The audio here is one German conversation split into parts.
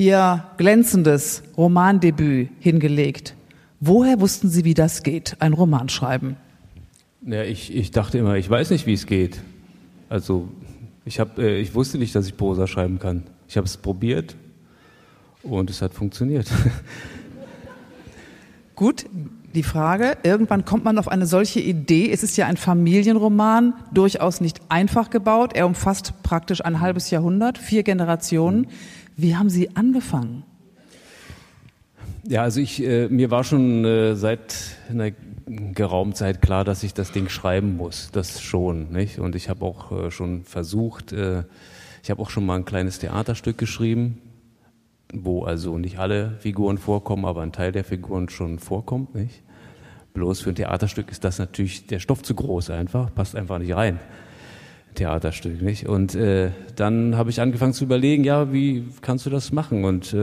Ihr glänzendes Romandebüt hingelegt. Woher wussten Sie, wie das geht, ein Roman schreiben? Ja, ich dachte immer, ich weiß nicht, wie es geht. Also ich wusste nicht, dass ich Prosa schreiben kann. Ich habe es probiert und es hat funktioniert. Gut, die Frage, irgendwann kommt man auf eine solche Idee. Es ist ja ein Familienroman, durchaus nicht einfach gebaut. Er umfasst praktisch ein halbes Jahrhundert, 4 Generationen. Wie haben Sie angefangen? Ja, also mir war schon seit einer geraumen Zeit klar, dass ich das Ding schreiben muss. Das schon, nicht? Und ich habe auch schon versucht, ich habe auch schon mal ein kleines Theaterstück geschrieben, wo also nicht alle Figuren vorkommen, aber ein Teil der Figuren schon vorkommt, nicht? Bloß für ein Theaterstück ist das natürlich der Stoff zu groß einfach, passt einfach nicht rein. Theaterstück, nicht? Und dann habe ich angefangen zu überlegen, ja, wie kannst du das machen? Und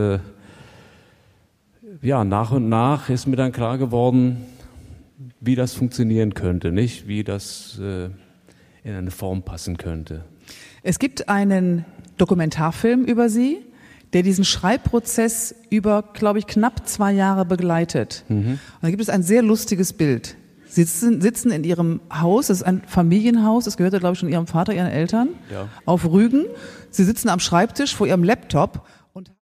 ja, nach und nach ist mir dann klar geworden, wie das funktionieren könnte, nicht? Wie das in eine Form passen könnte. Es gibt einen Dokumentarfilm über Sie, der diesen Schreibprozess über, glaube ich, knapp 2 Jahre begleitet. Und da gibt es ein sehr lustiges Bild. Sie sitzen in Ihrem Haus, das ist ein Familienhaus, das gehörte, glaube ich, schon Ihrem Vater, Ihren Eltern, ja, auf Rügen. Sie sitzen am Schreibtisch vor Ihrem Laptop